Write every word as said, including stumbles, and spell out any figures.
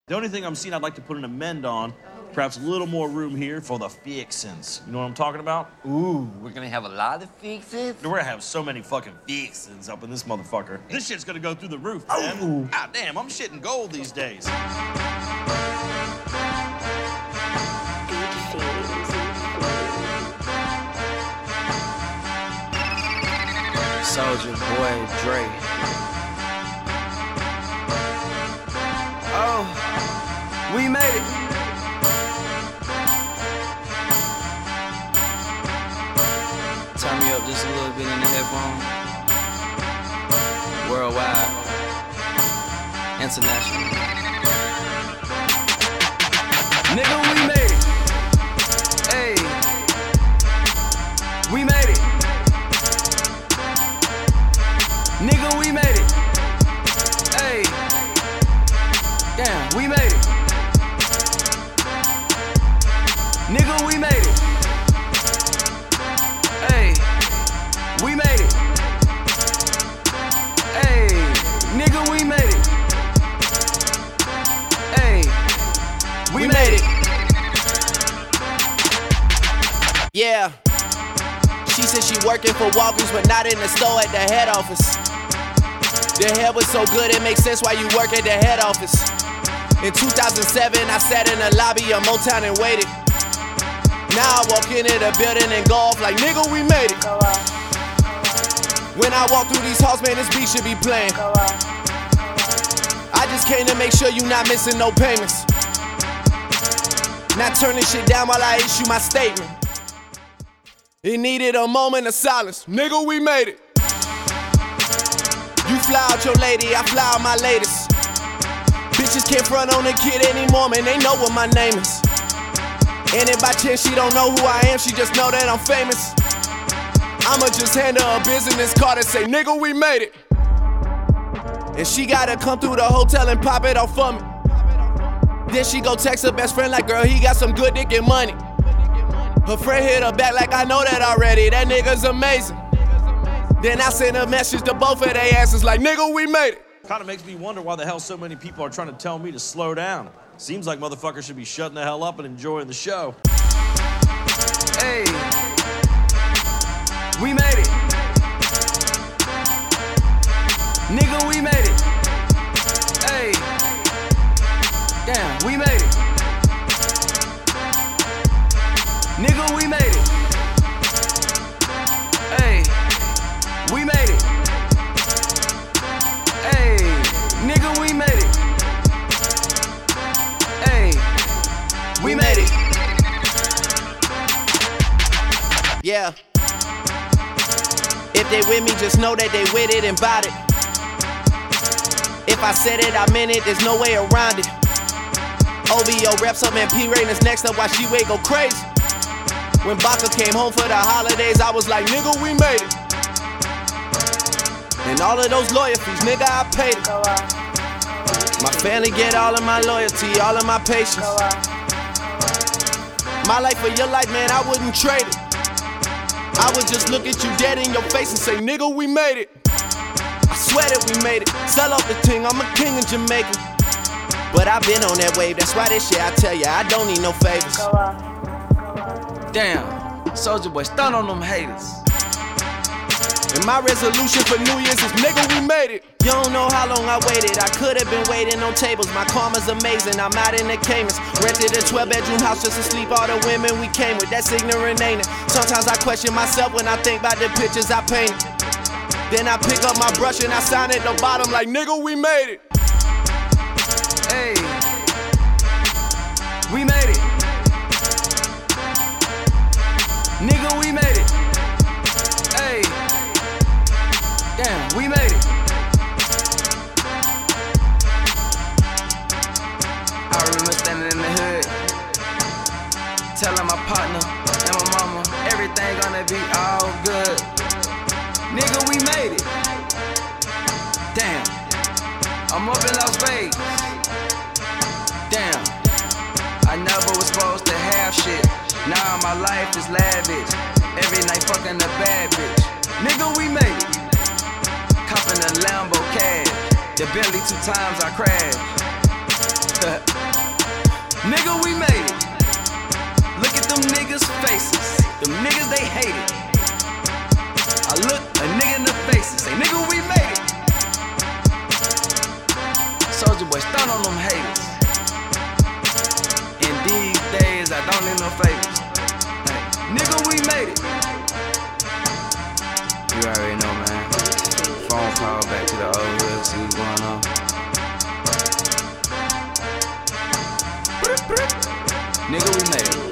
The only thing I'm seeing I'd like to put an amend on, perhaps a little more room here for the fixins. You know what I'm talking about? Ooh, we're gonna have a lot of fixins? We're gonna have so many fucking fixins up in this motherfucker. This shit's gonna go through the roof, man. God damn, I'm shitting gold these days. Soulja Boy Dre. Oh, we made it. Turn me up just a little bit in the headphone. Worldwide, international. Nigga, we made it. Hey, we made it. Nigga, we made it. Hey, damn, we made it. Nigga, we made it. Hey, we made it. Hey, nigga, we made it. Hey, we made it. Yeah. She said she working for Walgreens, but not in the store at the head office. The hair was so good, it makes sense why you work at the head office. In two thousand seven, I sat in the lobby of Motown and waited. Now I walk into the building and go off like, nigga, we made it. When I walk through these halls, man, this beat should be playing. I just came to make sure you not missing no payments. Not turning shit down while I issue my statement. It needed a moment of silence. Nigga, we made it. You fly out your lady, I fly out my latest. Bitches can't front on a kid anymore, man, they know what my name is. And if by chance she don't know who I am, she just know that I'm famous. I'ma just hand her a business card and say, nigga, we made it. And she gotta come through the hotel and pop it off for me. Then she go text her best friend like, girl, he got some good dick and money. Her friend hit her back like, I know that already, that nigga's amazing. Then I sent a message to both of their asses like, nigga, we made it. Kinda makes me wonder why the hell so many people are trying to tell me to slow down. Seems like motherfuckers should be shutting the hell up and enjoying the show. Hey, we made it. Nigga, we made it. Hey, damn, we made it. Nigga, we made it. Hey, we made it. Hey, nigga, we made it. Hey, we made it. Yeah. If they with me, just know that they with it and bout it. If I said it, I meant it, there's no way around it. O V O reps up and P-Rain is next up while she wait go crazy. When Baka came home for the holidays, I was like, nigga, we made it. And all of those lawyer fees, nigga, I paid it. My family get all of my loyalty, all of my patience. My life for your life, man, I wouldn't trade it. I would just look at you dead in your face and say, nigga, we made it. I swear that we made it. Sell off the ting, I'm a king of Jamaica. But I've been on that wave, that's why this shit, I tell ya, I don't need no favors. Damn, Soulja Boy, stun on them haters. And my resolution for New Year's is, nigga, we made it. You don't know how long I waited. I could have been waiting on tables. My karma's amazing. I'm out in the Caymans. Rented a twelve bedroom house just to sleep all the women we came with. That's ignorant, ain't it? Sometimes I question myself when I think about the pictures I painted. Then I pick up my brush and I sign at the bottom like, nigga, we made it. Hey, we made it. Nigga, we made it. Hey, damn, we made it. I remember standing in the hood, telling my partner and my mama, everything gonna be all good. Nigga, we made it. Damn, I'm up in Las Vegas. Damn, I never was supposed to have shit. Now my life is lavish. Every night fucking a bad bitch. Nigga, we made it. Copping a Lambo cash. The Bentley two times I crashed. Nigga, we made it. Look at them niggas' faces. Them niggas, they hate it. I look a nigga in the faces. Say, nigga, we made it. Soulja Boy, stun on them haters. In these days, I don't need no favors. Hey, nigga, we made it. You already know, man. Phone call back to the old hood, see what's going on. Nigga, we made it.